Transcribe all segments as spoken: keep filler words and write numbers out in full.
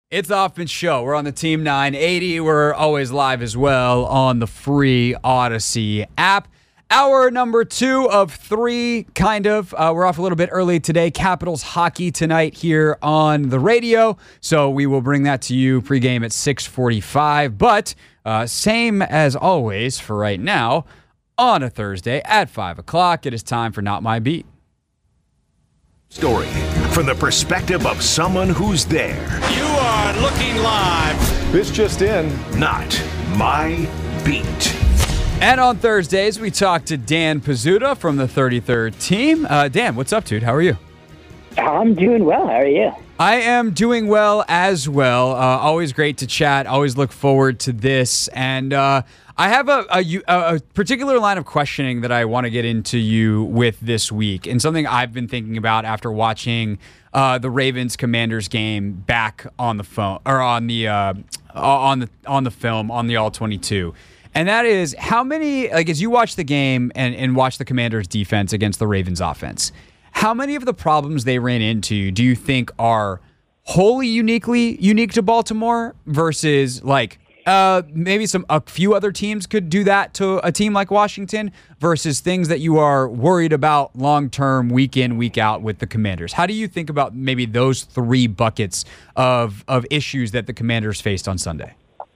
It's the Hoffman Show. We're on the Team nine eighty. We're always live as well on the free Odyssey app. Hour number two of three, kind of. Uh, we're off a little bit early today. Capitals hockey tonight here on the radio. So we will bring that to you pregame at six forty-five. But uh, same as always for right now, on a Thursday at five o'clock, it is time for Not My Beat. Story from the perspective of someone who's there. You are looking live. This just in. Not My Beat. And on Thursdays, we talk to Dan Pizzuta from the thirty-third team. Uh, Dan, what's up, dude? How are you? I'm doing well. How are you? I am doing well as well. Uh, always great to chat. Always look forward to this. And uh, I have a, a, a particular line of questioning that I want to get into you with this week, and something I've been thinking about after watching uh, the Ravens Commanders game back on the phone or on the uh, on the on the film on the all twenty-two. And that is how many, like as you watch the game and, and watch the Commanders defense against the Ravens offense, how many of the problems they ran into do you think are wholly uniquely unique to Baltimore versus like uh, maybe some a few other teams could do that to a team like Washington versus things that you are worried about long-term, week in, week out with the Commanders? How do you think about maybe those three buckets of of issues that the Commanders faced on Sunday?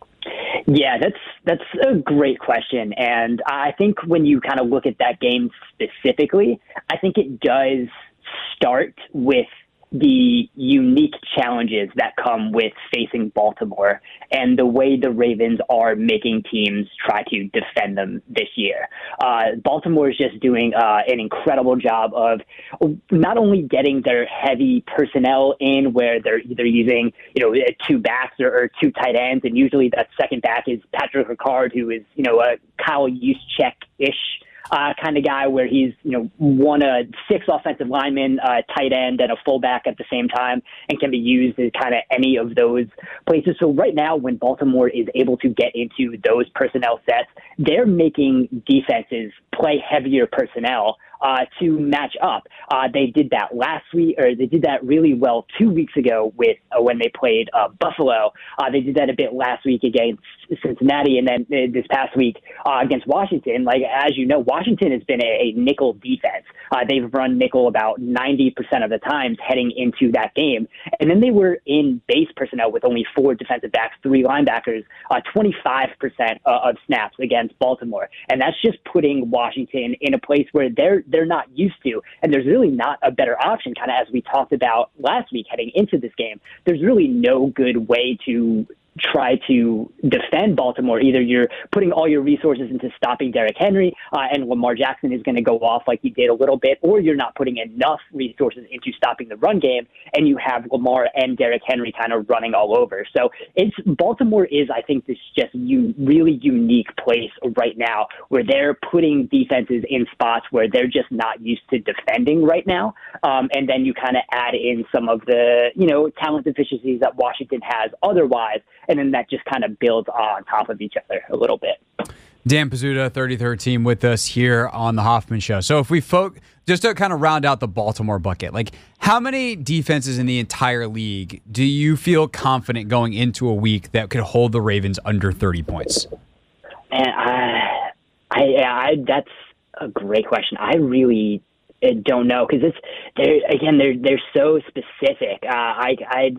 Yeah, that's that's a great question. And I think when you kind of look at that game specifically, I think it does start with the unique challenges that come with facing Baltimore and the way the Ravens are making teams try to defend them this year. Uh, Baltimore is just doing uh, an incredible job of not only getting their heavy personnel in where they're either using, you know, two backs or, or two tight ends, and usually that second back is Patrick Ricard, who is, you know, a Kyle Juszczyk-ish Uh, kind of guy where he's, you know, one of six offensive linemen, uh, tight end, and a fullback at the same time, and can be used in kind of any of those places. So right now, when Baltimore is able to get into those personnel sets, they're making defenses play heavier personnel uh, to match up. Uh, they did that last week, or they did that really well two weeks ago with uh, when they played uh, Buffalo. Uh, they did that a bit last week against Cincinnati, and then uh, this past week uh, against Washington. Like, as you know, Washington has been a, a nickel defense. Uh, they've run nickel about ninety percent of the times heading into that game. And then they were in base personnel with only four defensive backs, three linebackers, uh, twenty-five percent uh, of snaps against Baltimore. And that's just putting Washington in a place where they're they're not used to. And there's really not a better option, kind of as we talked about last week heading into this game. There's really no good way to try to defend Baltimore. Either you're putting all your resources into stopping Derrick Henry, uh, and Lamar Jackson is going to go off like he did a little bit, or you're not putting enough resources into stopping the run game, and you have Lamar and Derrick Henry kind of running all over. So it's Baltimore is, I think, this just you really unique place right now where they're putting defenses in spots where they're just not used to defending right now. Um, and then you kind of add in some of the, you know, talent deficiencies that Washington has otherwise, and then that just kind of builds on top of each other a little bit. Dan Pizzuta, thirty-third team, with us here on the Hoffman Show. So if we folk, just to kind of round out the Baltimore bucket, like how many defenses in the entire league do you feel confident going into a week that could hold the Ravens under thirty points? And I, I, I that's a great question. I really don't know because it's they're again they're they're so specific. Uh, I I'd.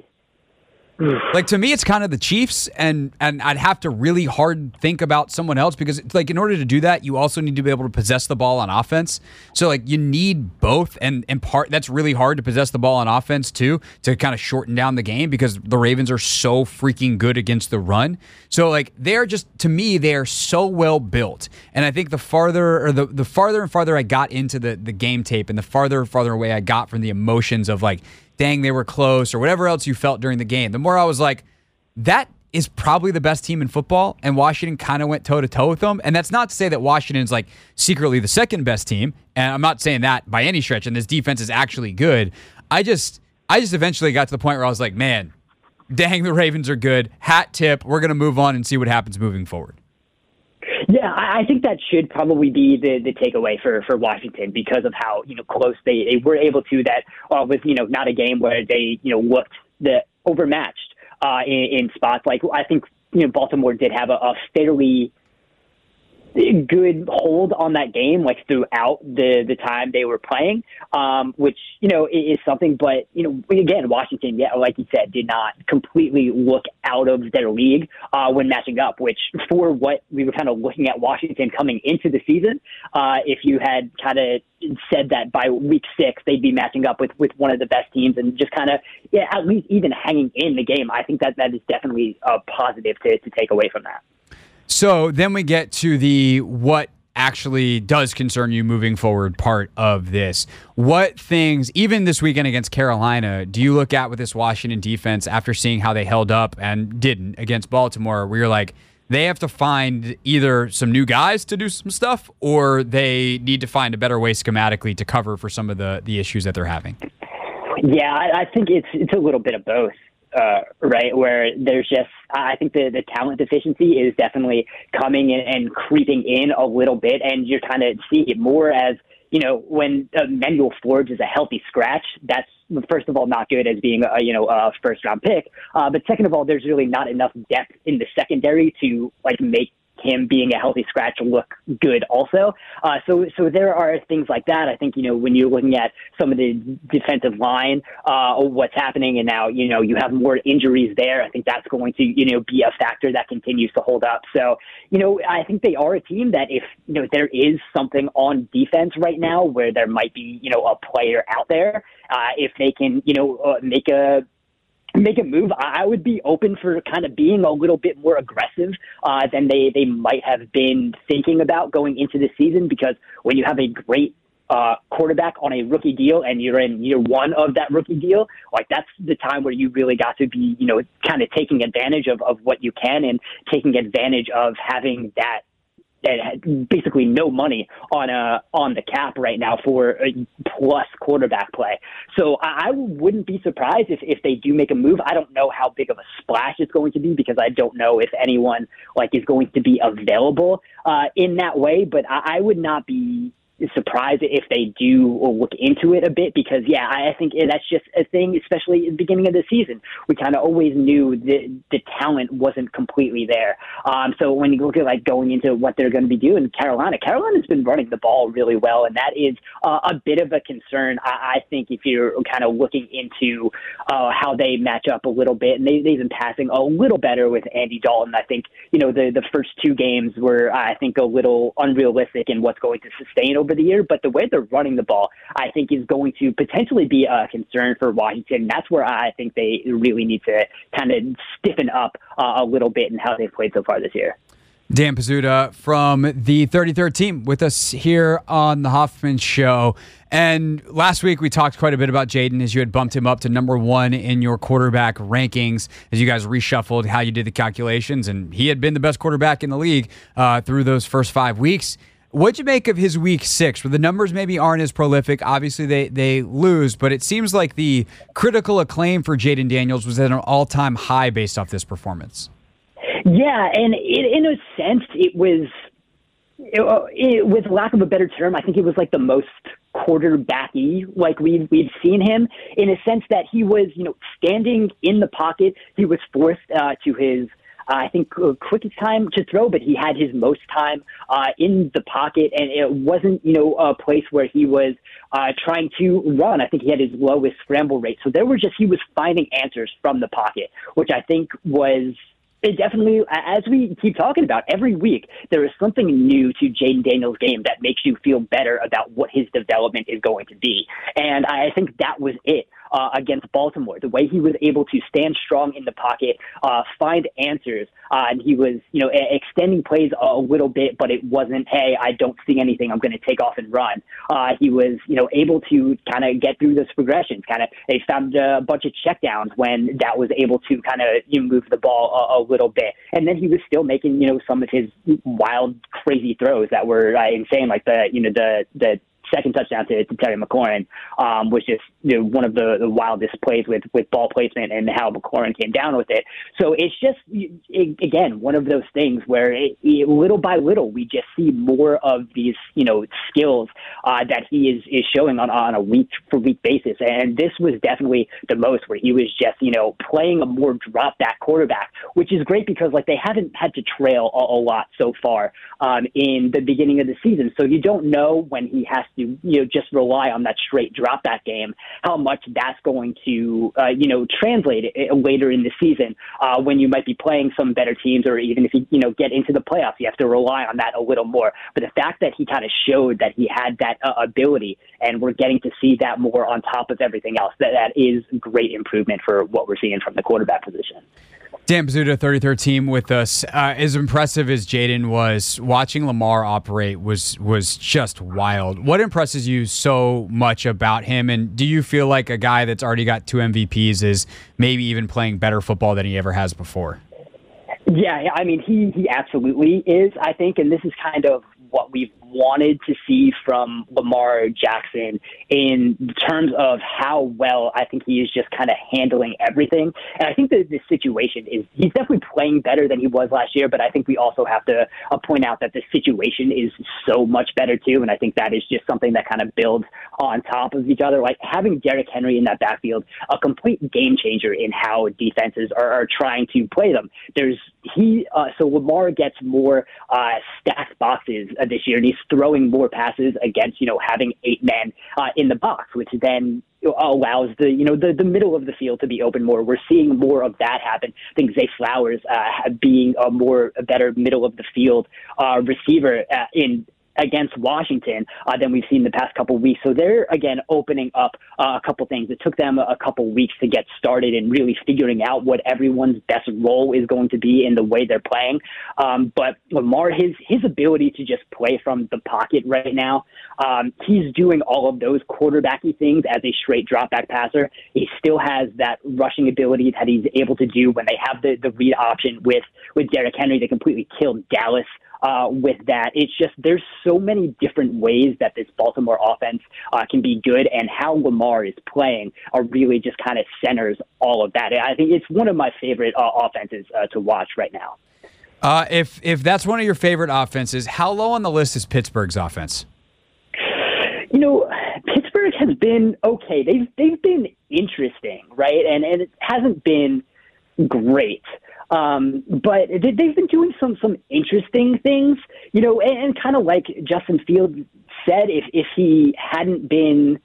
Like, to me, it's kind of the Chiefs, and and I'd have to really hard think about someone else because, like, in order to do that, you also need to be able to possess the ball on offense. So, like, you need both, and in part, that's really hard to possess the ball on offense, too, to kind of shorten down the game because the Ravens are so freaking good against the run. So, like, they're just, to me, they are so well built. And I think the farther, or the, the farther and farther I got into the, the game tape and the farther and farther away I got from the emotions of, like, dang, they were close, or whatever else you felt during the game, the more I was like, that is probably the best team in football, and Washington kind of went toe-to-toe with them. And that's not to say that Washington's like secretly the second best team, and I'm not saying that by any stretch, and this defense is actually good. I just I just eventually got to the point where I was like, man, dang, the Ravens are good. Hat tip, we're going to move on and see what happens moving forward. Yeah, I think that should probably be the, the takeaway for, for Washington because of how, you know, close they, they were able to. That uh, was, you know, not a game where they, you know, looked the overmatched. uh, in, in spots. Like I think you know Baltimore did have a, a fairly good hold on that game, like throughout the, the time they were playing, um, which, you know, is something, but, you know, again, Washington, yeah, like you said, did not completely look out of their league, uh, when matching up, which for what we were kind of looking at Washington coming into the season, uh, if you had kind of said that by week six, they'd be matching up with, with one of the best teams and just kind of, yeah, at least even hanging in the game. I think that that is definitely a positive to, to take away from that. So then we get to the what actually does concern you moving forward part of this. What things, even this weekend against Carolina, do you look at with this Washington defense after seeing how they held up and didn't against Baltimore, where you're like, they have to find either some new guys to do some stuff or they need to find a better way schematically to cover for some of the, the issues that they're having? Yeah, I, I think it's it's a little bit of both. Uh, right, where there's just, I think the, the talent deficiency is definitely coming in and creeping in a little bit, and you're kind of seeing it more as, you know, when Emmanuel Forbes is a healthy scratch, that's, first of all, not good as being a, you know, a first-round pick, uh, but second of all, there's really not enough depth in the secondary to, like, make him being a healthy scratch look good also. Uh, so so there are things like that. I think, you know, when you're looking at some of the defensive line, uh, what's happening, and now, you know, you have more injuries there. I think that's going to, you know, be a factor that continues to hold up. So, you know, I think they are a team that if, you know, there is something on defense right now where there might be, you know, a player out there, uh, if they can, you know, uh, make a, make a move, I would be open for kind of being a little bit more aggressive uh, than they, they might have been thinking about going into the season, because when you have a great uh, quarterback on a rookie deal and you're in year one of that rookie deal, like that's the time where you really got to be, you know, kind of taking advantage of, of what you can and taking advantage of having that that had basically no money on a on the cap right now for a plus quarterback play. So I, I wouldn't be surprised if, if they do make a move. I don't know how big of a splash it's going to be, because I don't know if anyone like is going to be available uh, in that way. But I, I would not be surprised if they do look into it a bit, because yeah, I think that's just a thing, especially at the beginning of the season. We kind of always knew that the talent wasn't completely there. Um, so when you look at like going into what they're going to be doing, Carolina, Carolina's been running the ball really well, and that is uh, a bit of a concern. I, I think if you're kind of looking into uh, how they match up a little bit, and they, they've been passing a little better with Andy Dalton. I think, you know, the, the first two games were, I think, a little unrealistic in what's going to sustain over the year, but the way they're running the ball, I think, is going to potentially be a concern for Washington. That's where I think they really need to kind of stiffen up uh, a little bit in how they've played so far this year. Dan Pizzuta from the thirty-third team with us here on the Hoffman Show. And last week we talked quite a bit about Jayden, as you had bumped him up to number one in your quarterback rankings as you guys reshuffled how you did the calculations. And he had been the best quarterback in the league uh, through those first five weeks. What'd you make of his week six, where the numbers maybe aren't as prolific? Obviously, they they lose, but it seems like the critical acclaim for Jayden Daniels was at an all-time high based off this performance. Yeah, and it, in a sense, it was, it, it, with lack of a better term, I think it was like the most quarterbacky like we've, we've seen him, in a sense that he was, you know, standing in the pocket. He was forced uh, to his Uh, I think uh, quickest time to throw, but he had his most time uh, in the pocket, and it wasn't, you know, a place where he was uh, trying to run. I think he had his lowest scramble rate. So there were just, he was finding answers from the pocket, which I think was, it definitely, as we keep talking about every week, there is something new to Jayden Daniels' game that makes you feel better about what his development is going to be. And I think that was it. Uh, against Baltimore, the way he was able to stand strong in the pocket, uh, find answers, uh, and he was, you know, a- extending plays a little bit, but it wasn't, hey, I don't see anything, I'm going to take off and run. Uh, he was, you know, able to kind of get through those progressions. Kind of, they found a bunch of checkdowns when that was able to kind of, you know, move the ball a-, a little bit, and then he was still making, you know, some of his wild, crazy throws that were uh, insane, like the, you know, the the. second touchdown to, to Terry McLaurin um, was just you know, one of the, the wildest plays with, with ball placement and how McLaurin came down with it. So it's just, it, again, one of those things where it, it, little by little, we just see more of these, you know, skills uh, that he is, is showing on, on a week for week basis. And this was definitely the most where he was just, you know, playing a more drop back quarterback, which is great because like they haven't had to trail a, a lot so far um, in the beginning of the season. So you don't know when he has to, you know, just rely on that straight drop back game, how much that's going to, uh, you know, translate it later in the season uh, when you might be playing some better teams, or even if you, you know, get into the playoffs, you have to rely on that a little more. But the fact that he kind of showed that he had that uh, ability, and we're getting to see that more on top of everything else, that, that is great improvement for what we're seeing from the quarterback position. Dan Pizzuta, thirty-third team with us. Uh, as impressive as Jayden was, watching Lamar operate was was just wild. What impresses you so much about him? And do you feel like a guy that's already got two M V Ps is maybe even playing better football than he ever has before? Yeah, I mean, he, he absolutely is, I think, and this is kind of what we've wanted to see from Lamar Jackson in terms of how well I think he is just kind of handling everything. And I think that this situation is, he's definitely playing better than he was last year, but I think we also have to uh, point out that the situation is so much better too. And I think that is just something that kind of builds on top of each other. Like having Derrick Henry in that backfield, a complete game changer in how defenses are, are trying to play them. There's he, uh, so Lamar gets more uh, stacked boxes uh, this year, and he's throwing more passes against, you know, having eight men uh, in the box, which then allows the, you know, the, the middle of the field to be open more. We're seeing more of that happen. I think Zay Flowers uh, being a more, a better middle of the field uh, receiver uh, in, against Washington uh, than we've seen the past couple of weeks. So they're, again, opening up uh, a couple things. It took them a couple weeks to get started and really figuring out what everyone's best role is going to be in the way they're playing. Um, but Lamar, his his ability to just play from the pocket right now, um, he's doing all of those quarterbacky things as a straight drop-back passer. He still has that rushing ability that he's able to do when they have the, the read option with, with Derrick Henry. They completely killed Dallas Uh, with that. It's just there's so many different ways that this Baltimore offense uh, can be good, and how Lamar is playing are really just kind of centers all of that. I think it's one of my favorite uh, offenses uh, to watch right now. Uh, if if that's one of your favorite offenses, how low on the list is Pittsburgh's offense? You know, Pittsburgh has been okay. They've they've been interesting, right? And and it hasn't been great. Um, but they've been doing some, some interesting things, you know, and, and kind of like Justin Fields said, if, if he hadn't been,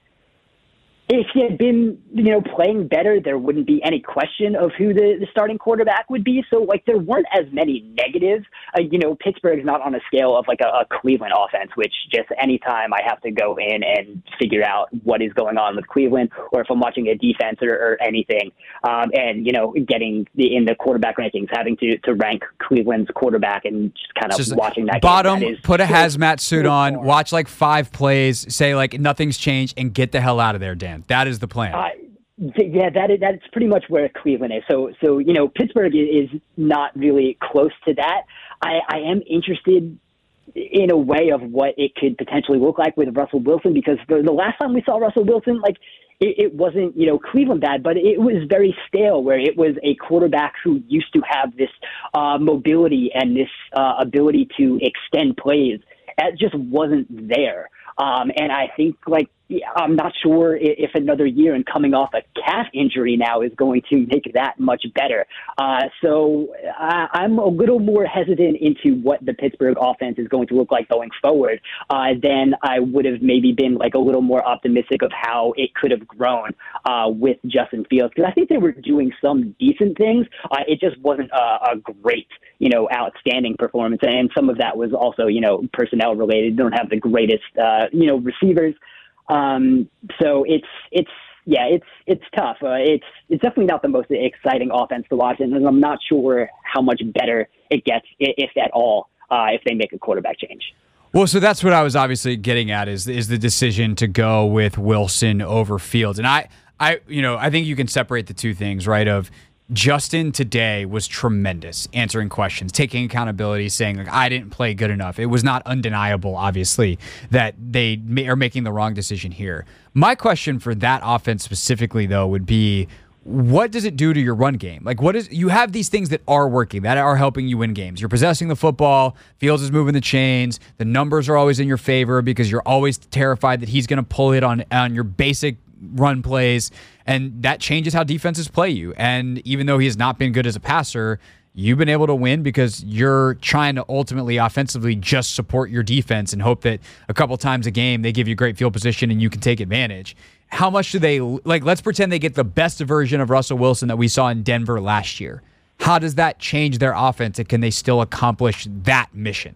if he had been, you know, playing better, there wouldn't be any question of who the, the starting quarterback would be. So, like, there weren't as many negatives. Uh, you know, Pittsburgh's not on a scale of, like, a, a Cleveland offense, which just anytime I have to go in and figure out what is going on with Cleveland, or if I'm watching a defense or, or anything, um, and, you know, getting the, in the quarterback rankings, having to, to rank Cleveland's quarterback and just kind of just watching that bottom, game, that put a hazmat suit on, watch, like, five plays, say, like, nothing's changed, and get the hell out of there, Dan. That is the plan. Uh, yeah, that is, that's pretty much where Cleveland is. So, so you know, Pittsburgh is not really close to that. I, I am interested in a way of what it could potentially look like with Russell Wilson, because the, the last time we saw Russell Wilson, like, it, it wasn't, you know, Cleveland bad, but it was very stale, where it was a quarterback who used to have this uh, mobility and this uh, ability to extend plays. That just wasn't there. Um, and I think, like, I'm not sure if another year and coming off a calf injury now is going to make that much better. Uh, so I, I'm a little more hesitant into what the Pittsburgh offense is going to look like going forward uh, than I would have maybe been, like, a little more optimistic of how it could have grown uh, with Justin Fields. Because I think they were doing some decent things. Uh, it just wasn't a, a great, you know, outstanding performance. And some of that was also, you know, personnel related. They don't have the greatest, uh, you know, receivers. Um, so it's, it's, yeah, it's, it's tough. Uh, it's, it's definitely not the most exciting offense to watch, and I'm not sure how much better it gets, if at all, uh, if they make a quarterback change. Well, so that's what I was obviously getting at is, is the decision to go with Wilson over Fields. And I, I, you know, I think you can separate the two things, right? Of Justin today was tremendous, answering questions, taking accountability, saying, like, I didn't play good enough. It was not undeniable, obviously, that they may, are making the wrong decision here. My question for that offense specifically, though, would be, what does it do to your run game? Like, what is, you have these things that are working, that are helping you win games. You're possessing the football, Fields is moving the chains, the numbers are always in your favor because you're always terrified that he's going to pull it on, on your basic run plays, and that changes how defenses play you. And even though he has not been good as a passer, you've been able to win because you're trying to ultimately offensively just support your defense and hope that a couple times a game they give you great field position and you can take advantage. How much do they, like, let's pretend they get the best version of Russell Wilson that we saw in Denver last year. How does that change their offense, and can they still accomplish that mission?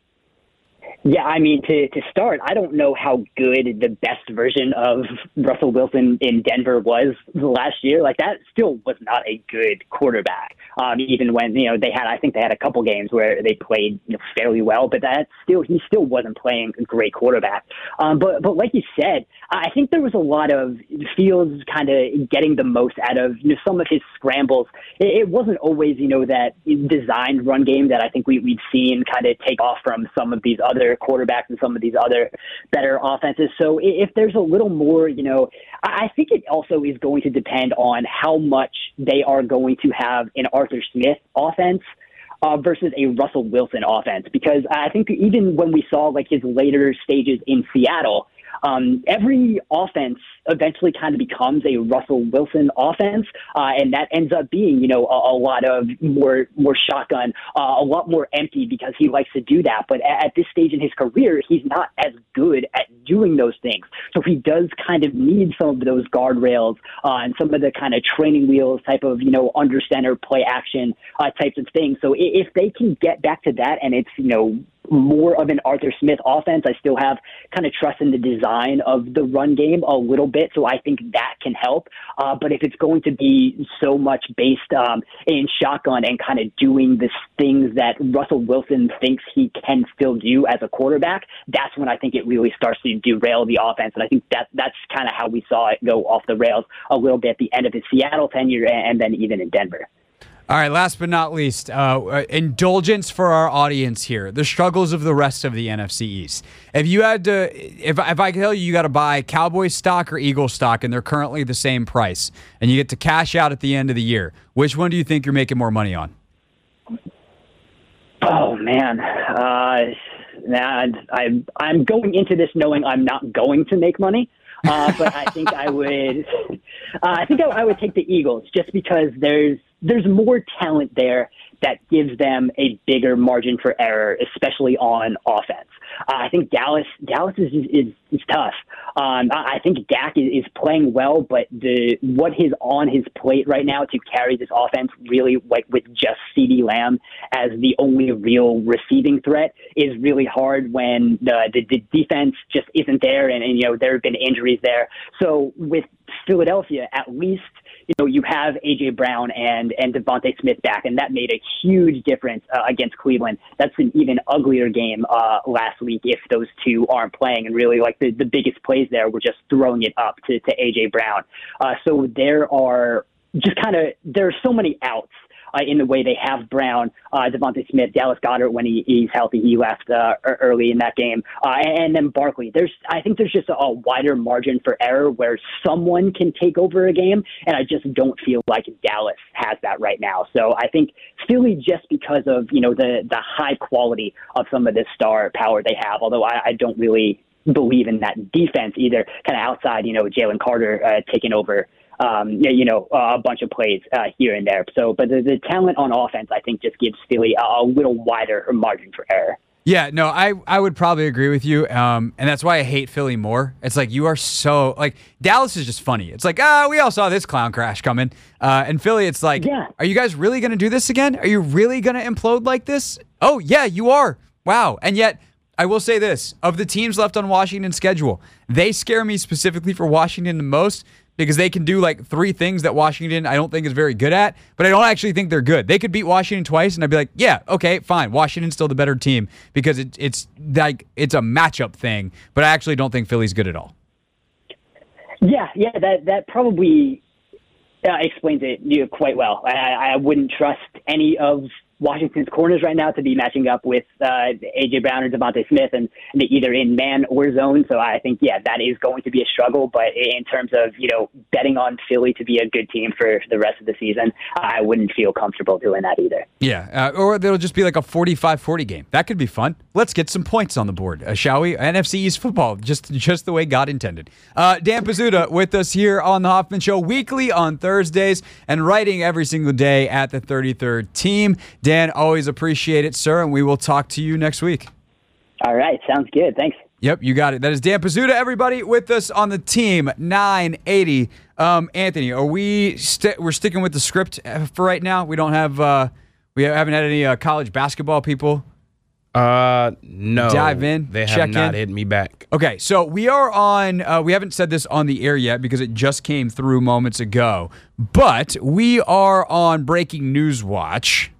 Yeah, I mean, to, to start, I don't know how good the best version of Russell Wilson in Denver was last year. Like, that still was not a good quarterback. Um, even when, you know, they had, I think they had a couple games where they played, you know, fairly well, but that still, he still wasn't playing a great quarterback. Um, but, but like you said, I think there was a lot of Fields kind of getting the most out of, you know, some of his scrambles. It, it wasn't always, you know, that designed run game that I think we, we'd seen kind of take off from some of these other quarterbacks and some of these other better offenses. So if there's a little more, you know, I think it also is going to depend on how much they are going to have an Arthur Smith offense uh, versus a Russell Wilson offense. Because I think even when we saw like his later stages in Seattle, Um, every offense eventually kind of becomes a Russell Wilson offense, uh, and that ends up being, you know, a, a lot of more more shotgun, uh, a lot more empty because he likes to do that. But at, at this stage in his career, he's not as good at doing those things. So he does kind of need some of those guardrails uh, and some of the kind of training wheels type of, you know, under center play action uh, types of things. So if they can get back to that, and it's, you know, more of an Arthur Smith offense, I still have kind of trust in the design of the run game a little bit, so I think that can help. Uh, but if it's going to be so much based um, in shotgun and kind of doing the things that Russell Wilson thinks he can still do as a quarterback, that's when I think it really starts to derail the offense. And I think that that's kind of how we saw it go off the rails a little bit at the end of his Seattle tenure and then even in Denver. All right, last but not least, uh, indulgence for our audience here, the struggles of the rest of the N F C East. If you had to, if, if I tell you you got to buy Cowboys stock or Eagles stock, and they're currently the same price, and you get to cash out at the end of the year, which one do you think you're making more money on? Oh, man. Uh, nah, I, I'm going into this knowing I'm not going to make money. Uh, but I think I would, uh, I think I, I would take the Eagles just because there's there's more talent there that gives them a bigger margin for error, especially on offense. Uh, I think Dallas Dallas is is, is tough. Um, I, I think Dak is, is playing well, but the what is on his plate right now to carry this offense, really, like with just CeeDee Lamb as the only real receiving threat, is really hard when the the, the defense just isn't there, and, and you know there have been injuries there. So with Philadelphia, at least, you know, you have A J Brown and, and Devontae Smith back, and that made a huge difference uh, against Cleveland. That's an even uglier game uh, last week if those two aren't playing, and really, like, the, the biggest plays there were just throwing it up to, to A J Brown. Uh, so there are just kind of, there are so many outs Uh, in the way they have Brown, uh, Devontae Smith, Dallas Goedert when he, he's healthy. He left uh, early in that game. Uh, and then Barkley. There's, I think there's just a, a wider margin for error where someone can take over a game, and I just don't feel like Dallas has that right now. So I think Philly, just because of, you know, the, the high quality of some of the star power they have, although I, I don't really believe in that defense either, kind of outside, you know, Jalen Carter uh, taking over Um, you know, uh, a bunch of plays uh, here and there. So, but the, the talent on offense, I think, just gives Philly a, a little wider margin for error. Yeah, no, I, I would probably agree with you, um, and that's why I hate Philly more. It's like you are so, like, Dallas is just funny. It's like, ah, oh, we all saw this clown crash coming. Uh, and Philly, it's like, yeah. Are you guys really going to do this again? Are you really going to implode like this? Oh, yeah, you are. Wow. And yet, I will say this, of the teams left on Washington's schedule, they scare me specifically for Washington the most, because they can do like three things that Washington I don't think is very good at, but I don't actually think they're good. They could beat Washington twice, and I'd be like, yeah, okay, fine. Washington's still the better team because it, it's like it's a matchup thing, but I actually don't think Philly's good at all. Yeah, yeah, that that probably uh, explains it you know, quite well. I, I wouldn't trust any of Washington's corners right now to be matching up with uh, A J Brown or Devontae Smith, and, and either in man or zone. So I think, yeah, that is going to be a struggle. But in terms of, you know, betting on Philly to be a good team for the rest of the season, I wouldn't feel comfortable doing that either. Yeah, uh, or it'll just be like a forty-five forty game. That could be fun. Let's get some points on the board, uh, shall we? N F C East football, just just the way God intended. Uh, Dan Pizzuta with us here on The Hoffman Show, weekly on Thursdays, and writing every single day at the thirty-third Team. Dan, always appreciate it, sir, and we will talk to you next week. All right, sounds good. Thanks. Yep, you got it. That is Dan Pizzuta, everybody, with us on the Team nine eighty. Um, Anthony, are we st- we're sticking with the script for right now? We don't have uh, we haven't had any uh, college basketball people. Uh, no. Dive in. They have check not in. hit me back. Okay, so we are on. Uh, we haven't said this on the air yet because it just came through moments ago. But we are on Breaking News Watch.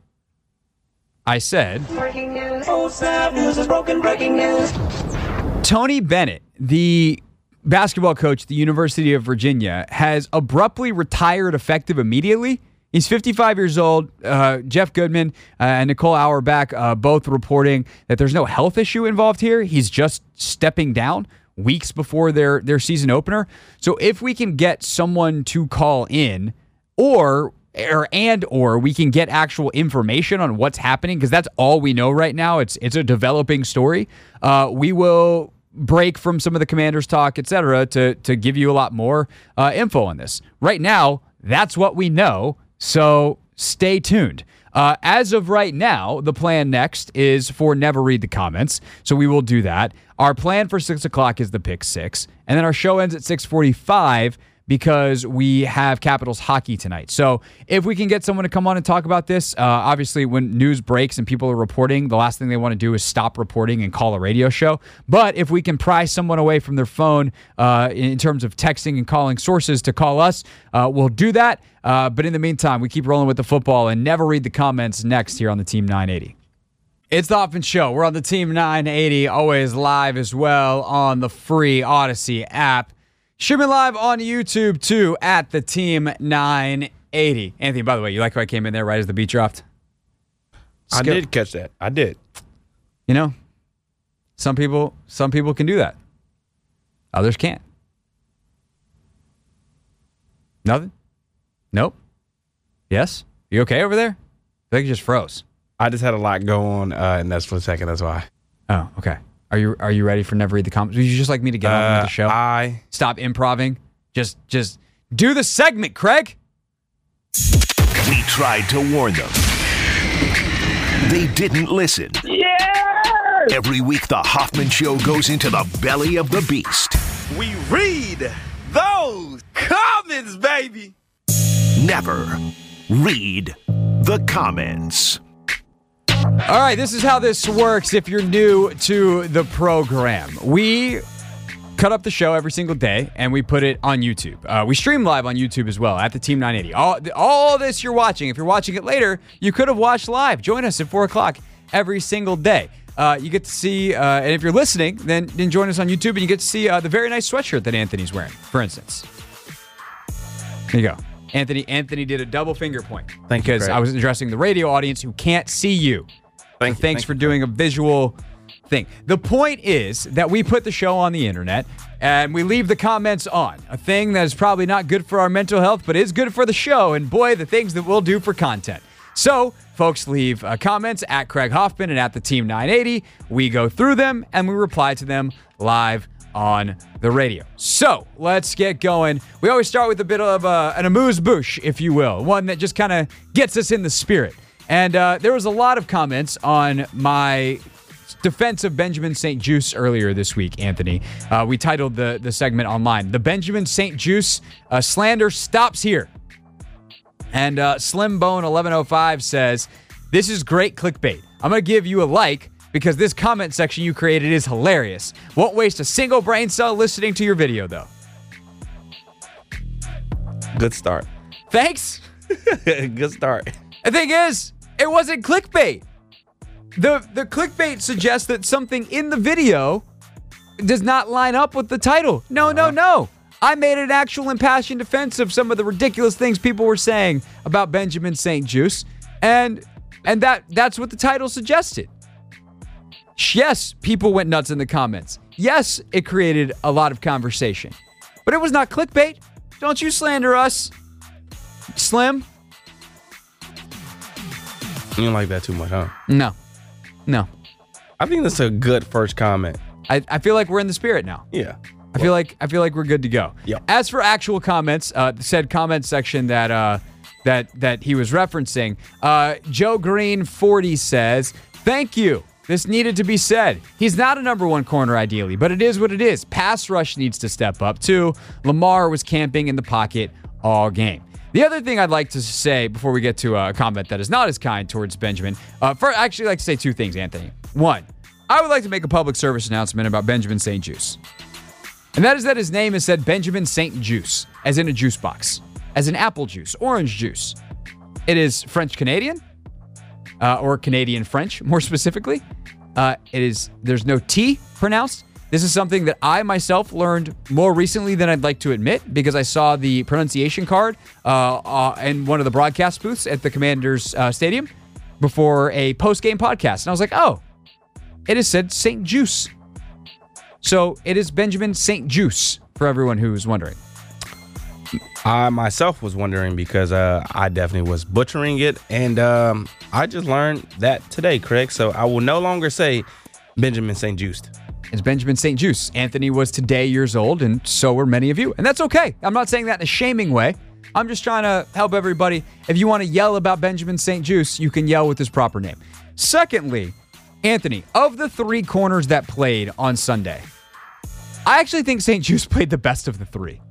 I said. Breaking news. Oh, snap, news is broken. Breaking news. Tony Bennett, the basketball coach at the University of Virginia, has abruptly retired effective immediately. He's fifty-five years old. Uh, Jeff Goodman uh, and Nicole Auerbach uh, both reporting that there's no health issue involved here. He's just stepping down weeks before their, their season opener. So if we can get someone to call in or or and or we can get actual information on what's happening, because that's all we know right now. It's it's a developing story. Uh, we will break from some of the Commanders talk, et cetera, to, to give you a lot more uh, info on this. Right now, that's what we know. So stay tuned. Uh, as of right now, the plan next is for Never Read the Comments. So we will do that. Our plan for six o'clock is the Pick Six. And then our show ends at six forty-five because we have Capitals hockey tonight. So if we can get someone to come on and talk about this, uh, obviously when news breaks and people are reporting, the last thing they want to do is stop reporting and call a radio show. But if we can pry someone away from their phone uh, in terms of texting and calling sources to call us, uh, we'll do that. Uh, but in the meantime, we keep rolling with the football and Never Read the Comments next here on the Team nine eighty. It's the Hoffman Show. We're on the Team nine eighty, always live as well on the free Odyssey app. Streaming live on YouTube, too, at the Team nine eighty. Anthony, by the way, you like how I came in there right as the beat dropped? I Skill. did catch that. I did. You know, some people, some people can do that. Others can't. Nothing? Nope. Yes? You okay over there? I think you just froze. I just had a lot go on uh, in that split second. That's why. Oh, okay. Are you are you ready for Never Read the Comments? Would you just like me to get on with the show? I Stop improving. Just just do the segment, Craig. We tried to warn them. They didn't listen. Yeah! Every week, the Hoffman Show goes into the belly of the beast. We read those comments, baby. Never read the comments. All right, this is how this works if you're new to the program. We cut up the show every single day, and we put it on YouTube. Uh, we stream live on YouTube as well at the Team nine eighty. All, all this you're watching, if you're watching it later, you could have watched live. Join us at four o'clock every single day. Uh, you get to see, uh, and if you're listening, then, then join us on YouTube, and you get to see uh, the very nice sweatshirt that Anthony's wearing, for instance. There you go. Anthony Anthony did a double finger point. Thank you, Because Craig. I was addressing the radio audience who can't see you. Thank So you, thanks thank for you. doing a visual thing. The point is that we put the show on the internet and we leave the comments on. A thing that is probably not good for our mental health, but is good for the show. And boy, the things that we'll do for content. So, folks leave uh, comments at Craig Hoffman and at the Team nine eighty. We go through them and we reply to them live on the radio. So, let's get going. We always start with a bit of uh, an amuse-bouche, if you will. One that just kind of gets us in the spirit. And uh, there was a lot of comments on my defense of Benjamin Saint Juice earlier this week, Anthony. Uh, we titled the, the segment online, "The Benjamin Saint Juice uh, Slander Stops Here." And uh, Slimbone eleven oh five says, "This is great clickbait. I'm going to give you a like because this comment section you created is hilarious. Won't waste a single brain cell listening to your video, though." Good start. Thanks. Good start. The thing is, it wasn't clickbait. The the clickbait suggests that something in the video does not line up with the title. No, no, no. I made an actual impassioned defense of some of the ridiculous things people were saying about Benjamin Saint-Juste, and and that that's what the title suggested. Yes, people went nuts in the comments. Yes, it created a lot of conversation. But it was not clickbait. Don't you slander us, Slim. You don't like that too much, huh? No. No. I think that's a good first comment. I, I feel like we're in the spirit now. Yeah. I feel like I feel like we're good to go. Yep. As for actual comments, uh, said comment section that uh, that that he was referencing, uh, Joe Green forty says, "Thank you. This needed to be said. He's not a number one corner ideally, but it is what it is. Pass rush needs to step up too. Lamar was camping in the pocket all game." The other thing I'd like to say before we get to a comment that is not as kind towards Benjamin, uh, for, I actually like to say two things, Anthony. One, I would like to make a public service announcement about Benjamin Saint-Juste. And that is that his name is said Benjamin Saint-Juice, as in a juice box, as in apple juice, orange juice. It is French-Canadian, uh, or Canadian-French, more specifically. Uh, it is, there's no T pronounced. This is something that I myself learned more recently than I'd like to admit, because I saw the pronunciation card uh, uh, in one of the broadcast booths at the Commanders uh, Stadium before a post-game podcast. And I was like, oh, it is said Saint-Juice. So it is Benjamin Saint-Juice, for everyone who's wondering. I myself was wondering because uh, I definitely was butchering it. And um, I just learned that today, Craig. So I will no longer say Benjamin Saint-Just. It's Benjamin Saint-Just. Anthony was today years old, and so were many of you. And that's okay. I'm not saying that in a shaming way. I'm just trying to help everybody. If you want to yell about Benjamin Saint-Just, you can yell with his proper name. Secondly, Anthony, of the three corners that played on Sunday, I actually think Saint-Just played the best of the three.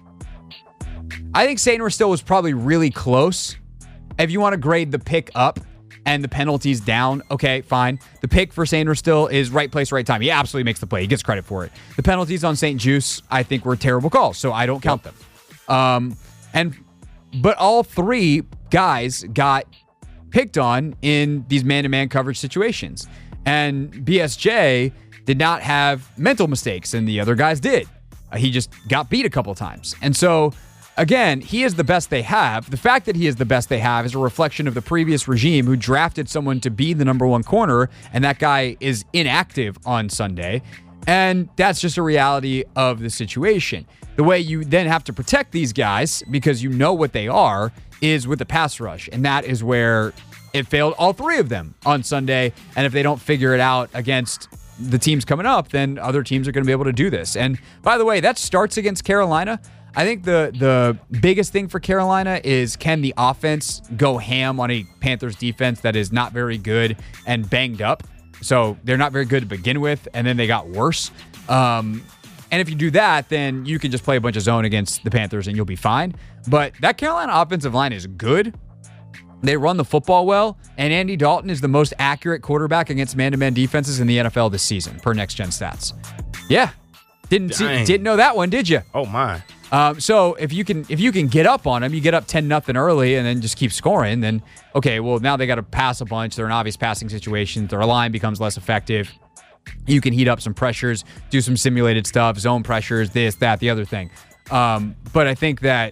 I think Saint-Juste still was probably really close. If you want to grade the pick up and the penalties down, okay, fine. The pick for Saint-Juste still is right place, right time. He absolutely makes the play. He gets credit for it. The penalties on Saint-Just, I think, were terrible calls, so I don't count them. Um, and but all three guys got picked on in these man-to-man coverage situations. And B S J did not have mental mistakes, and the other guys did. Uh, he just got beat a couple times. And so, again, he is the best they have. The fact that he is the best they have is a reflection of the previous regime who drafted someone to be the number one corner, and that guy is inactive on Sunday. And that's just a reality of the situation. The way you then have to protect these guys, because you know what they are, is with the pass rush. And that is where it failed all three of them on Sunday. And if they don't figure it out against the teams coming up, then other teams are going to be able to do this. And by the way, that starts against Carolina. I think the the biggest thing for Carolina is, can the offense go ham on a Panthers defense that is not very good and banged up? So they're not very good to begin with, and then they got worse. Um, and if you do that, then you can just play a bunch of zone against the Panthers and you'll be fine. But that Carolina offensive line is good. They run the football well, and Andy Dalton is the most accurate quarterback against man-to-man defenses in the N F L this season, per Next Gen Stats. Yeah. Didn't see, didn't know that one, did you? Oh, my. Um, so if you can if you can get up on them, you get up ten nothing early and then just keep scoring, then, okay, well, now they got to pass a bunch. They're in obvious passing situations. Their line becomes less effective. You can heat up some pressures, do some simulated stuff, zone pressures, this, that, the other thing. Um, but I think that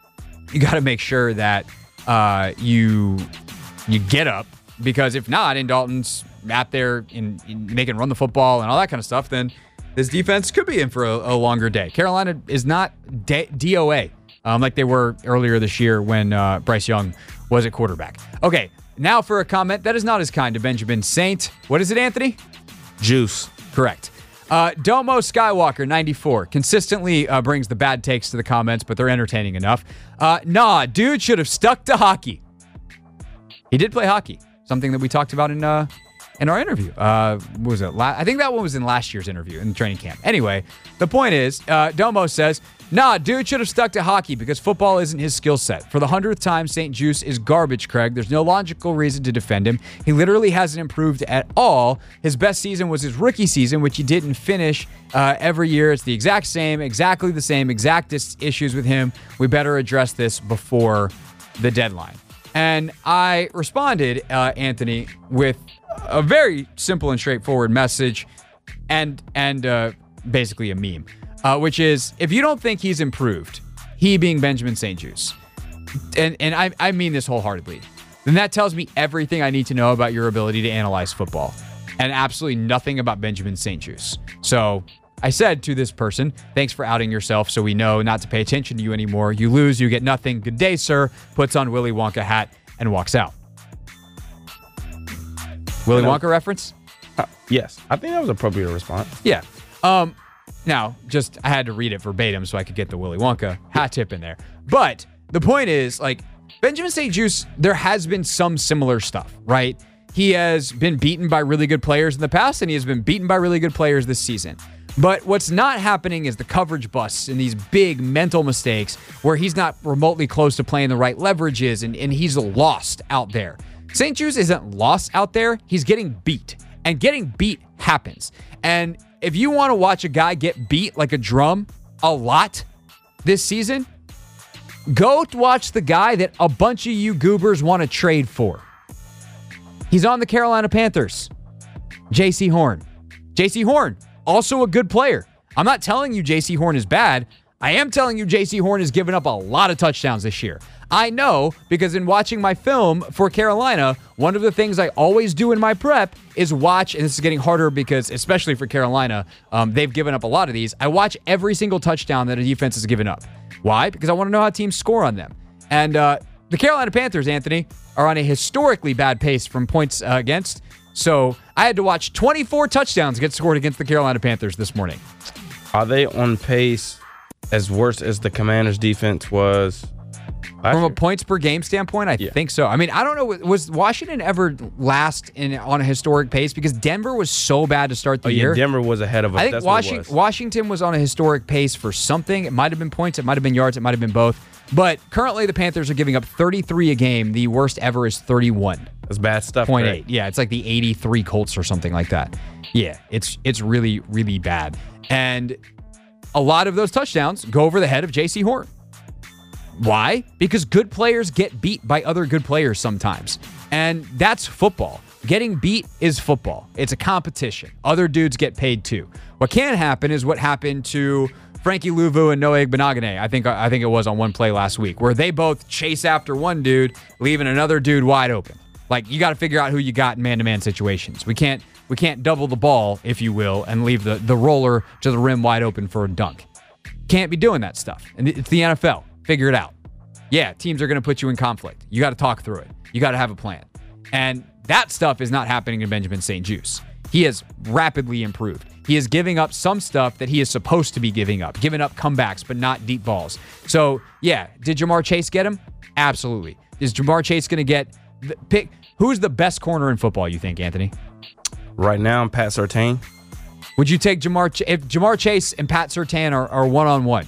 you got to make sure that uh, you you get up, because if not, and Dalton's out there in, in making run the football and all that kind of stuff, then this defense could be in for a, a longer day. Carolina is not D- DOA um, like they were earlier this year when uh, Bryce Young was at quarterback. Okay, now for a comment that is not as kind to Benjamin Saint. What is it, Anthony? Juice. Correct. Uh, Domo Skywalker ninety-four consistently uh, brings the bad takes to the comments, but they're entertaining enough. Uh, nah, dude should have stuck to hockey. He did play hockey, something that we talked about in uh, in our interview. Uh, what was it? La- I think that one was in last year's interview in the training camp. Anyway, the point is, uh, Domo says, nah, dude should have stuck to hockey because football isn't his skill set. For the hundredth time, Saint-Just is garbage, Craig. There's no logical reason to defend him. He literally hasn't improved at all. His best season was his rookie season, which he didn't finish uh, every year. It's the exact same, exactly the same, exact is- issues with him. We better address this before the deadline. And I responded, uh, Anthony, with a very simple and straightforward message and and uh, basically a meme. uh, which is if you don't think he's improved, he being Benjamin Saint-Juste, and, and I, I mean this wholeheartedly, then that tells me everything I need to know about your ability to analyze football and absolutely nothing about Benjamin Saint-Juste. So I said to this person, thanks for outing yourself so we know not to pay attention to you anymore. You lose, you get nothing. Good day, sir. Puts on Willy Wonka hat and walks out. Willy Wonka reference? Uh, yes. I think that was an appropriate response. Yeah. Um, now, just I had to read it verbatim so I could get the Willy Wonka hat tip in there. But the point is, like, Benjamin Saint-Juste, there has been some similar stuff, right? He has been beaten by really good players in the past, and he has been beaten by really good players this season. But what's not happening is the coverage busts and these big mental mistakes where he's not remotely close to playing the right leverages, and, and he's lost out there. Saint-Juste isn't lost out there. He's getting beat. And getting beat happens. And if you want to watch a guy get beat like a drum a lot this season, go watch the guy that a bunch of you goobers want to trade for. He's on the Carolina Panthers. J C Horn. J C Horn, also a good player. I'm not telling you J C Horn is bad. I am telling you J C Horn has given up a lot of touchdowns this year. I know because in watching my film for Carolina, one of the things I always do in my prep is watch, and this is getting harder because, especially for Carolina, um, they've given up a lot of these. I watch every single touchdown that a defense has given up. Why? Because I want to know how teams score on them. And uh, the Carolina Panthers, Anthony, are on a historically bad pace from points uh, against. So I had to watch twenty-four touchdowns get scored against the Carolina Panthers this morning. Are they on pace as worse as the Commanders' defense was last From a year? points per game standpoint, I Yeah. think so. I mean, I don't know. Was Washington ever last in on a historic pace? Because Denver was so bad to start the Oh, yeah, year. Denver was ahead of us. I think That's what it Washington, was. Washington was on a historic pace for something. It might have been points. It might have been yards. It might have been both. But currently, the Panthers are giving up thirty-three a game. The worst ever is thirty-one That's bad stuff. point Greg. eight. Yeah, it's like the eighty-three Colts or something like that. Yeah, it's it's really, really bad. And a lot of those touchdowns go over the head of J C Horn. Why? Because good players get beat by other good players sometimes. And that's football. Getting beat is football. It's a competition. Other dudes get paid too. What can happen is what happened to Frankie Louvu and Noah Igbenogany. I think I think it was on one play last week where they both chase after one dude, leaving another dude wide open. Like, you got to figure out who you got in man-to-man situations. We can't we can't double the ball, if you will, and leave the, the roller to the rim wide open for a dunk. Can't be doing that stuff. And it's the N F L. Figure it out. Yeah, teams are going to put you in conflict. You got to talk through it. You got to have a plan. And that stuff is not happening in Benjamin Saint-Juste. He has rapidly improved. He is giving up some stuff that he is supposed to be giving up, giving up comebacks, but not deep balls. So, yeah, did Jamar Chase get him? Absolutely. Is Jamar Chase going to get the pick? Who's the best corner in football, you think, Anthony? Right now, I'm Pat Surtain. Would you take Jamar Ch- if Jamar Chase and Pat Surtain are, are one-on-one?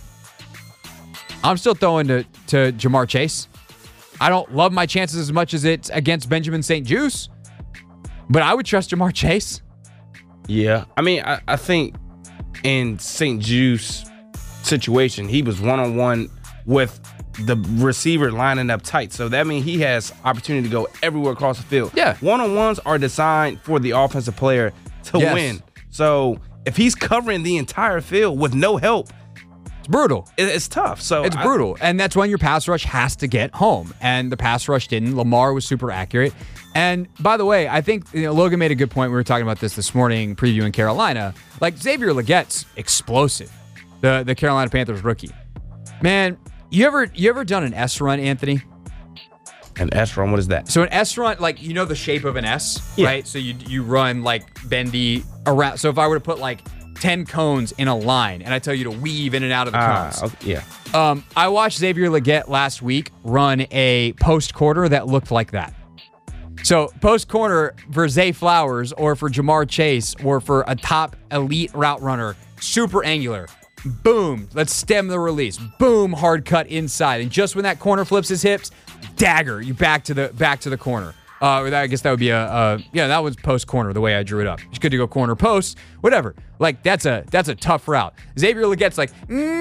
I'm still throwing to, to Jamar Chase. I don't love my chances as much as it's against Benjamin Saint-Juste, but I would trust Jamar Chase. Yeah. I mean, I, I think in Saint-Juste situation, he was one-on-one with the receiver lining up tight. So that means he has opportunity to go everywhere across the field. Yeah. One-on-ones are designed for the offensive player to Yes. win. So if he's covering the entire field with no help, It's brutal. it, it's tough. So It's I- brutal. And that's when your pass rush has to get home. And the pass rush didn't. Lamar was super accurate. And by the way, I think you know, Logan made a good point. We were talking about this this morning, previewing Carolina. Like, Xavier Legette's explosive, the, the Carolina Panthers rookie. Man, you ever you ever done an S run, Anthony? An S run, what is that? So an S run, like, you know the shape of an S, Yeah. right? So you you run like bendy around. So if I were to put like ten cones in a line and I tell you to weave in and out of the Ah, cones. okay, yeah. Um, I watched Xavier Legette last week run a post quarter that looked like that. So post corner for Zay Flowers or for Jamar Chase or for a top elite route runner, super angular. Boom, let's stem the release. Boom, hard cut inside. And just when that corner flips his hips, dagger, you back to the back to the corner. Uh, I guess that would be a, a yeah, that was post corner the way I drew it up. It's good to go corner post, whatever. Like that's a that's a tough route. Xavier Legette's like,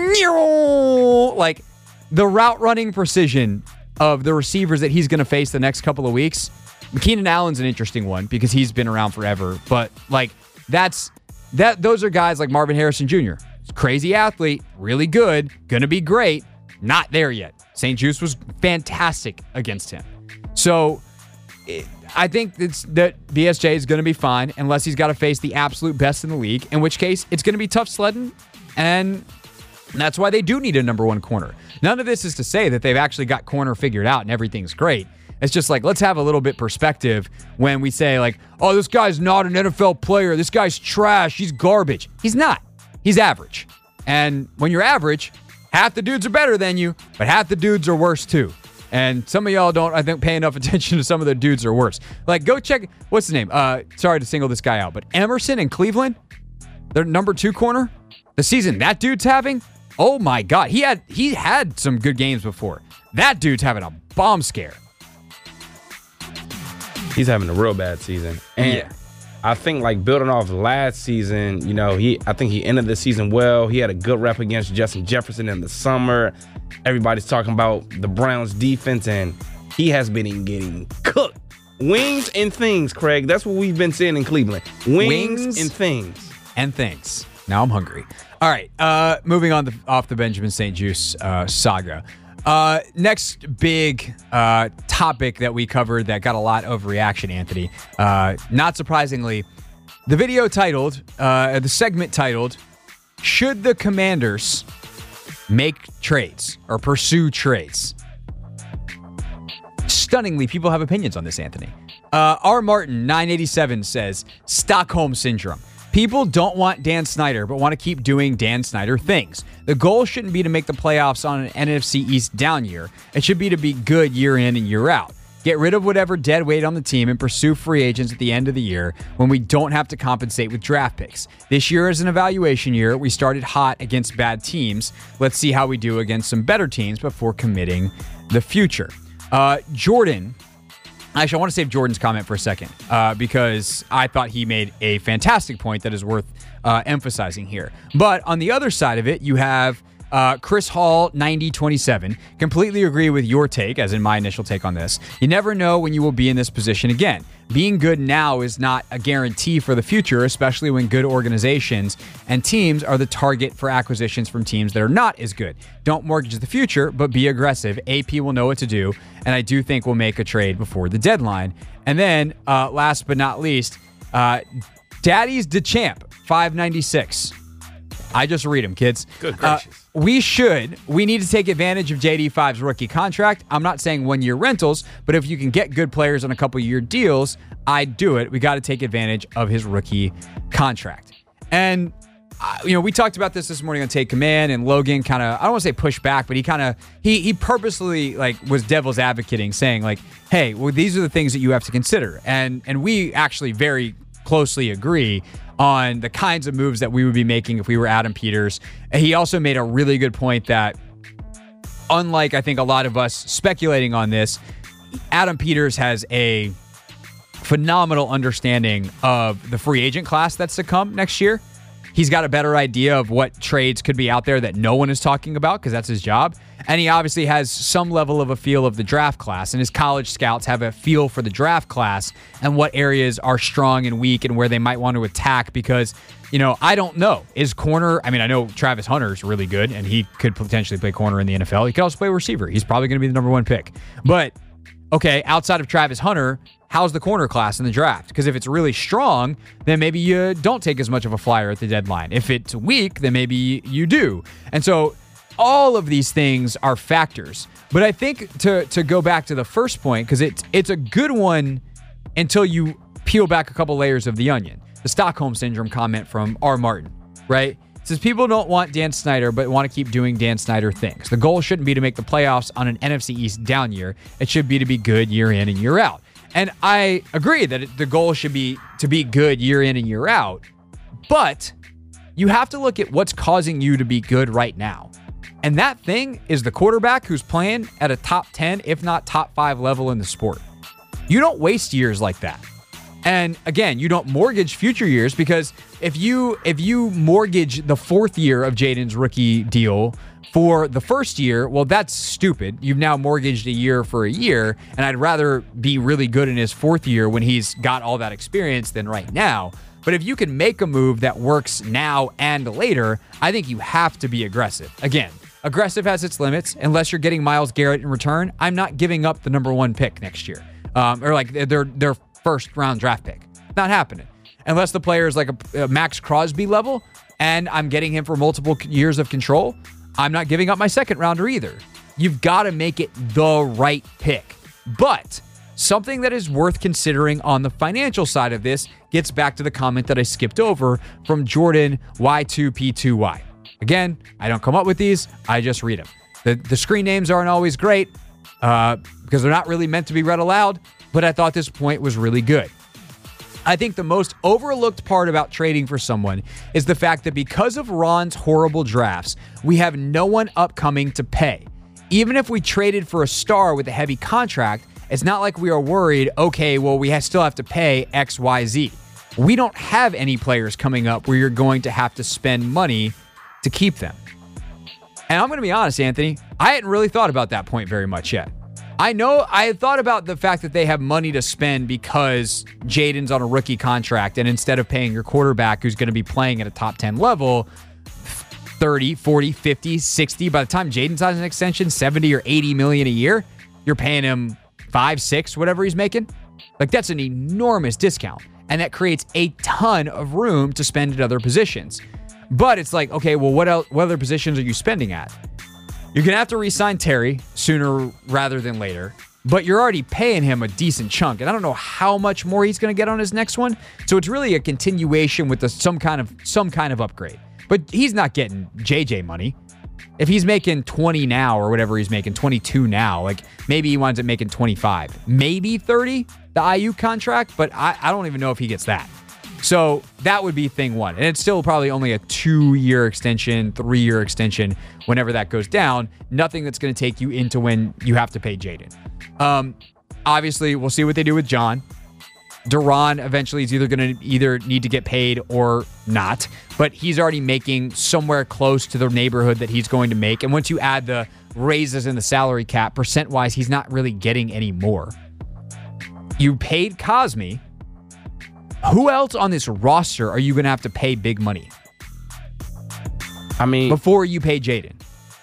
like the route running precision of the receivers that he's going to face the next couple of weeks. Keenan Allen's an interesting one because he's been around forever, but like that's that those are guys like Marvin Harrison Junior crazy athlete, really good, gonna be great. Not there yet. Saint Juste was fantastic against him. So it, I think it's, that B S J is going to be fine unless he's got to face the absolute best in the league, in which case it's going to be tough sledding, and that's why they do need a number one corner. None of this is to say that they've actually got corner figured out and everything's great. It's just like, let's have a little bit perspective when we say like, oh, this guy's not an N F L player. This guy's trash. He's garbage. He's not. He's average. And when you're average, half the dudes are better than you, but half the dudes are worse too. And some of y'all don't, I think, pay enough attention to some of the dudes are worse. Like, go check, what's the name? Uh, sorry to single this guy out, but Emerson in Cleveland, their number two corner, the season that dude's having, oh my God. He had he had some good games before. That dude's having a bomb scare. He's having a real bad season. And yeah. I think, like, building off last season, you know, he I think he ended the season well. He had a good rep against Justin Jefferson in the summer. Everybody's talking about the Browns' defense, and he has been getting cooked. Wings and things, Craig. That's what we've been seeing in Cleveland. Wings, Wings and things. And things. Now I'm hungry. All right, uh, moving on the, off the Benjamin Saint Juste uh, saga. Uh, next big uh, topic that we covered that got a lot of reaction, Anthony. Uh, not surprisingly, the video titled, uh, the segment titled, "Should the Commanders make trades or pursue trades?" Stunningly, people have opinions on this, Anthony. Uh, R. Martin, nine eighty-seven, says, Stockholm Syndrome. People don't want Dan Snyder, but want to keep doing Dan Snyder things. The goal shouldn't be to make the playoffs on an N F C East down year. It should be to be good year in and year out. Get rid of whatever dead weight on the team and pursue free agents at the end of the year when we don't have to compensate with draft picks. This year is an evaluation year. We started hot against bad teams. Let's see how we do against some better teams before committing the future. Uh, Jordan... Actually, I want to save Jordan's comment for a second uh, because I thought he made a fantastic point that is worth uh, emphasizing here. But on the other side of it, you have uh, Chris Hall, ninety twenty-seven. Completely agree with your take, as in my initial take on this. You never know when you will be in this position again. Being good now is not a guarantee for the future, especially when good organizations and teams are the target for acquisitions from teams that are not as good. Don't mortgage the future, but be aggressive. A P will know what to do, and I do think we'll make a trade before the deadline. And then, uh, last but not least, uh, Daddy's DeChamp, five ninety-six. I just read them, kids. Good gracious. Uh, we should. We need to take advantage of J D five's rookie contract. I'm not saying one-year rentals, but if you can get good players on a couple-year deals, I'd do it. We got to take advantage of his rookie contract. And, uh, you know, we talked about this this morning on Take Command, and Logan kind of, I don't want to say push back, but he kind of, he he purposely, like, was devil's advocating, saying, like, hey, well, these are the things that you have to consider. And And we actually very closely agree on the kinds of moves that we would be making if we were Adam Peters. And he also made a really good point that, unlike I think a lot of us speculating on this, Adam Peters has a phenomenal understanding of the free agent class that's to come next year. He's got a better idea of what trades could be out there that no one is talking about because that's his job. And he obviously has some level of a feel of the draft class, and his college scouts have a feel for the draft class and what areas are strong and weak and where they might want to attack because, you know, I don't know. Is corner, I mean, I know Travis Hunter's really good, and he could potentially play corner in the N F L. He could also play receiver. He's probably going to be the number one pick. But, okay, outside of Travis Hunter, how's the corner class in the draft? Because if it's really strong, then maybe you don't take as much of a flyer at the deadline. If it's weak, then maybe you do. And so all of these things are factors. But I think to to go back to the first point, because it's, it's a good one until you peel back a couple layers of the onion. The Stockholm Syndrome comment from R. Martin, right? It says people don't want Dan Snyder, but want to keep doing Dan Snyder things. The goal shouldn't be to make the playoffs on an N F C East down year. It should be to be good year in and year out. And I agree that it, the goal should be to be good year in and year out, but you have to look at what's causing you to be good right now. And that thing is the quarterback who's playing at a top ten, if not top five level in the sport. You don't waste years like that. And again, you don't mortgage future years because if you if you mortgage the fourth year of Jaden's rookie deal for the first year, well, that's stupid. You've now mortgaged a year for a year, and I'd rather be really good in his fourth year when he's got all that experience than right now. But if you can make a move that works now and later, I think you have to be aggressive. Again, aggressive has its limits. Unless you're getting Myles Garrett in return, I'm not giving up the number one pick next year. Um, or like their their first round draft pick. Not happening. Unless the player is like a, a Max Crosby level and I'm getting him for multiple years of control, I'm not giving up my second rounder either. You've got to make it the right pick. But something that is worth considering on the financial side of this gets back to the comment that I skipped over from Jordan Y two P two Y. Again, I don't come up with these. I just read them. The, the screen names aren't always great uh, because they're not really meant to be read aloud, but I thought this point was really good. I think the most overlooked part about trading for someone is the fact that because of Ron's horrible drafts, we have no one upcoming to pay. Even if we traded for a star with a heavy contract, it's not like we are worried, okay, well, we have still have to pay X, Y, Z. We don't have any players coming up where you're going to have to spend money to keep them. And I'm going to be honest, Anthony, I hadn't really thought about that point very much yet. I know I had thought about the fact that they have money to spend because Jaden's on a rookie contract, and instead of paying your quarterback who's going to be playing at a top ten level, thirty, forty, fifty, sixty, by the time Jaden signs an extension, seventy or eighty million a year, you're paying him five, six, whatever he's making. Like, that's an enormous discount. And that creates a ton of room to spend at other positions. But it's like, okay, well, what else, what other positions are you spending at? You're going to have to re-sign Terry sooner rather than later. But you're already paying him a decent chunk. And I don't know how much more he's going to get on his next one. So it's really a continuation with the, some kind of some kind of upgrade. But he's not getting J J money. If he's making twenty now or whatever he's making, twenty-two now, like maybe he winds up making twenty-five, maybe thirty, the I U contract, but I, I don't even know if he gets that. So that would be thing one. And it's still probably only a two-year extension, three-year extension whenever that goes down. Nothing that's going to take you into when you have to pay Jaden. Um, obviously, we'll see what they do with John. Duran eventually is either going to either need to get paid or not, but he's already making somewhere close to the neighborhood that he's going to make. And once you add the raises in the salary cap, percent-wise, he's not really getting any more. You paid Cosme. Who else on this roster are you going to have to pay big money? I mean, before you pay Jaden.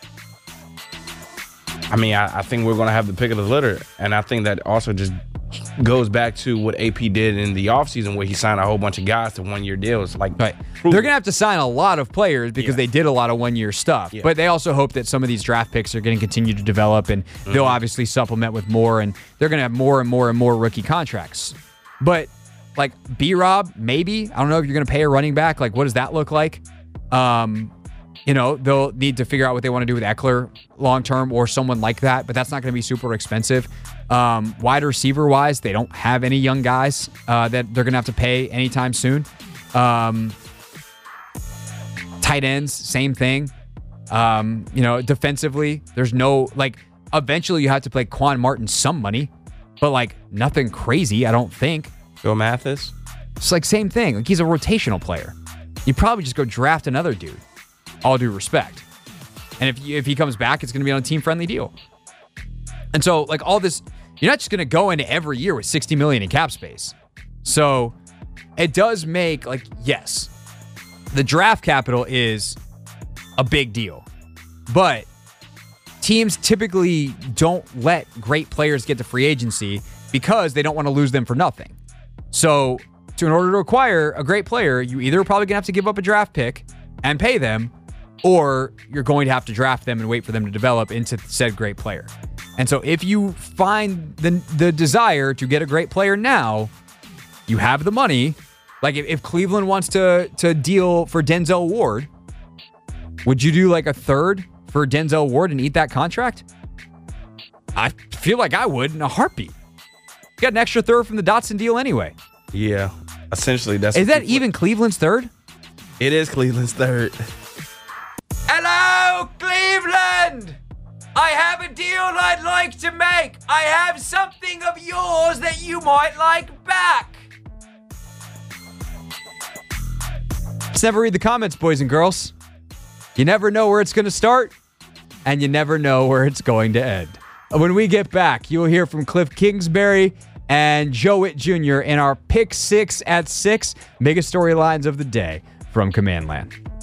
I mean, I, I think we're going to have the pick of the litter, and I think that also just goes back to what A P did in the offseason where he signed a whole bunch of guys to one-year deals. Like, right. They're going to have to sign a lot of players because yeah. they did a lot of one-year stuff. Yeah. But they also hope that some of these draft picks are going to continue to develop, and mm-hmm. they'll obviously supplement with more, and they're going to have more and more and more rookie contracts. But, like, B-Rob, maybe. I don't know if you're going to pay a running back. Like, what does that look like? Um, you know, they'll need to figure out what they want to do with Eckler long-term or someone like that, but that's not going to be super expensive. Um, wide receiver-wise, they don't have any young guys uh, that they're going to have to pay anytime soon. Um, tight ends, same thing. Um, you know, defensively, there's no, like, eventually you have to play Quan Martin some money, but, like, nothing crazy, I don't think. Phil Mathis? It's like, same thing. Like, he's a rotational player. You probably just go draft another dude. All due respect. And if if he comes back, it's going to be on a team-friendly deal. And so, like, all this, you're not just going to go into every year with sixty million dollars in cap space. So it does make, like, yes, the draft capital is a big deal. But teams typically don't let great players get to free agency because they don't want to lose them for nothing. So to, in order to acquire a great player, you either are probably going to have to give up a draft pick and pay them, or you're going to have to draft them and wait for them to develop into said great player. And so if you find the the desire to get a great player now, you have the money. Like if, if Cleveland wants to to deal for Denzel Ward, would you do like a third for Denzel Ward and eat that contract? I feel like I would in a heartbeat. You got an extra third from the Dotson deal anyway. Yeah, essentially that's. Is that even Cleveland's third? It is Cleveland's third. Hello, Cleveland! I have a deal I'd like to make. I have something of yours that you might like back. Just never read the comments, boys and girls. You never know where it's going to start, and you never know where it's going to end. When we get back, you'll hear from Cliff Kingsbury and Joe Witt Junior in our Pick Six at six. Biggest storylines of the day from Command Land.